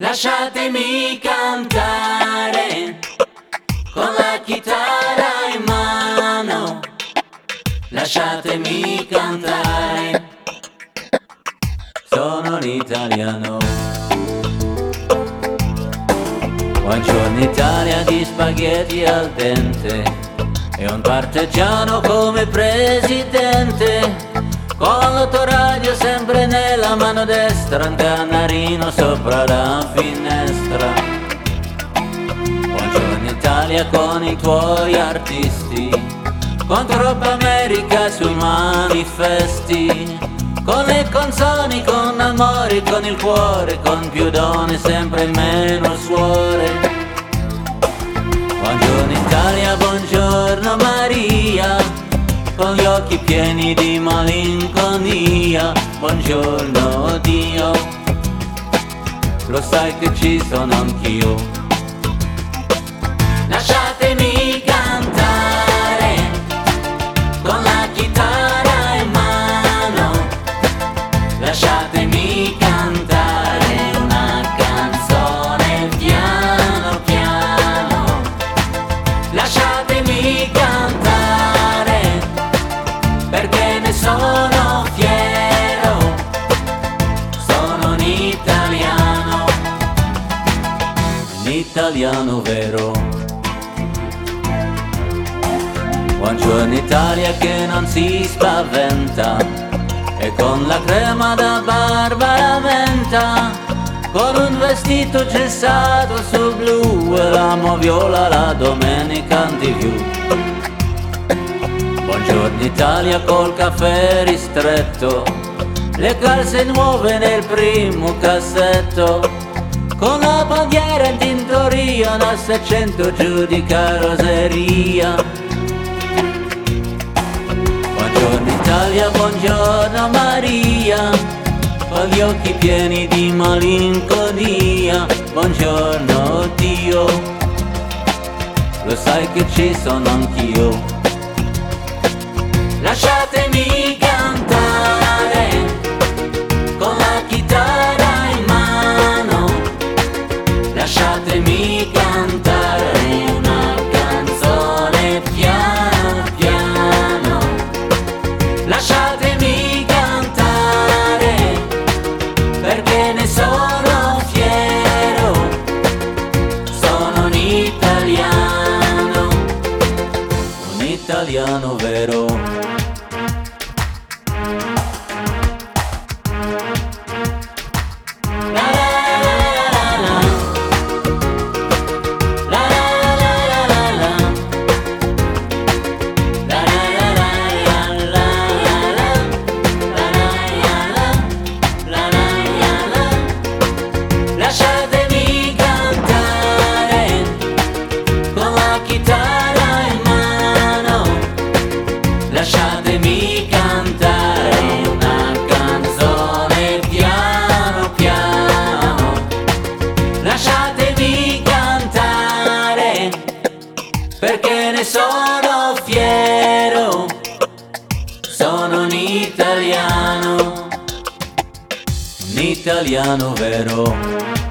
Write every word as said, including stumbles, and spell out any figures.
Lasciatemi cantare con la chitarra in mano, lasciatemi cantare, sono un italiano. Buongiorno Italia di spaghetti al dente e un partigiano come presidente, con l'autoradio sempre nella mano destra, un canarino sopra la finestra. Buongiorno Italia con i tuoi artisti, con troppa America sui manifesti, con le canzoni, con amore, con il cuore, con più donne sempre meno suore. Buongiorno Italia, buongiorno Maria, con gli occhi pieni di malinconia. Buongiorno Dio, lo sai che ci sono anch'io. Lasciatemi cantare con la chitarra in mano, lasciatemi cantare una canzone piano piano, lasciatemi cantare perché ne sono fiero, sono un italiano, un italiano vero. Buongiorno Italia che non si spaventa e con la crema da barba la menta, con un vestito gessato su blu e l'amo viola la domenica in tivù. Buongiorno Italia col caffè ristretto, le calze nuove nel primo cassetto, con la bandiera in tintoria da seicento giù di carrozzeria. Buongiorno Italia, buongiorno Maria, con gli occhi pieni di malinconia. Buongiorno Dio, lo sai che ci sono anch'io. Lasciatemi cantare con la chitarra in mano, lasciatemi cantare una canzone piano piano, lasciatemi cantare perché ne sono fiero, sono un italiano, un italiano vero. Lasciatemi cantare con la chitarra in mano, lasciatemi cantare una canzone piano piano, lasciatemi cantare perché ne sono fiero, sono un italiano, un italiano vero.